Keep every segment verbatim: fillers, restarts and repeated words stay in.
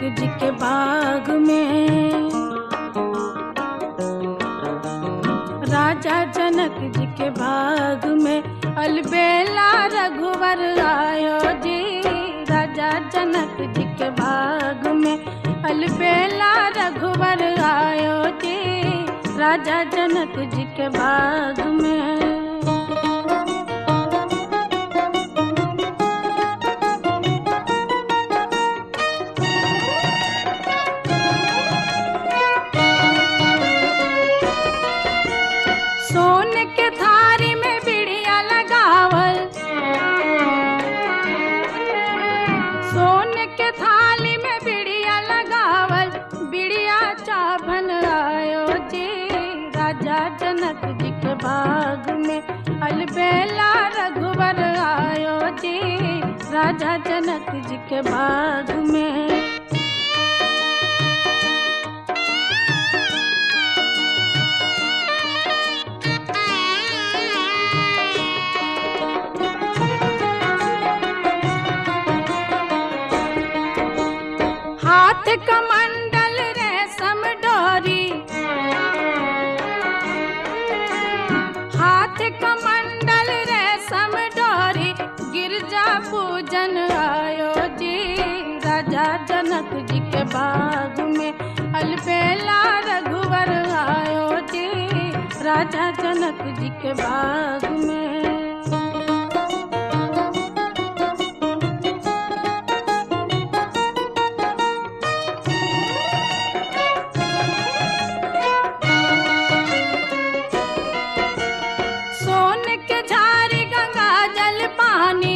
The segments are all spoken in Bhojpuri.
जी के बाग में, राजा जनक जी के बाग में अलबेला रघुवर आयो जी। राजा जनक जी के बाग में अलबेला रघुवर आयो जी। राजा जनक जी के बाग में। सोन के थारी में बिड़िया लगावल, सोन के थाली में बिड़िया लगावल, बिड़िया चाभन आयो जी। राजा जनक जी के बाग में अलबेला रघुवर आयो जी। राजा जनक जी के बाग में। हाथ कमंडल रेशम डोरी, हाथ कमंडल रेशम डोरी, गिरजा पूजन आयो जी। राजा जनक जी के बाग में अलबेला रघुवर आयो जी। राजा जनक जी के बाग में। सोन के झारी गंगा जल पानी,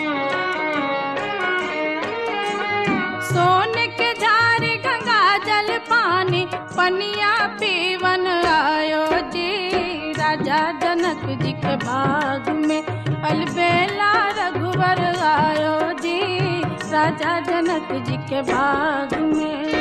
सोन के झारी गंगा जल पानी, पनिया पीवन आयो जी। राजा जनक जी के बाग में अलबेला रघुवर आयो जी। राजा जनक जी के बाग में।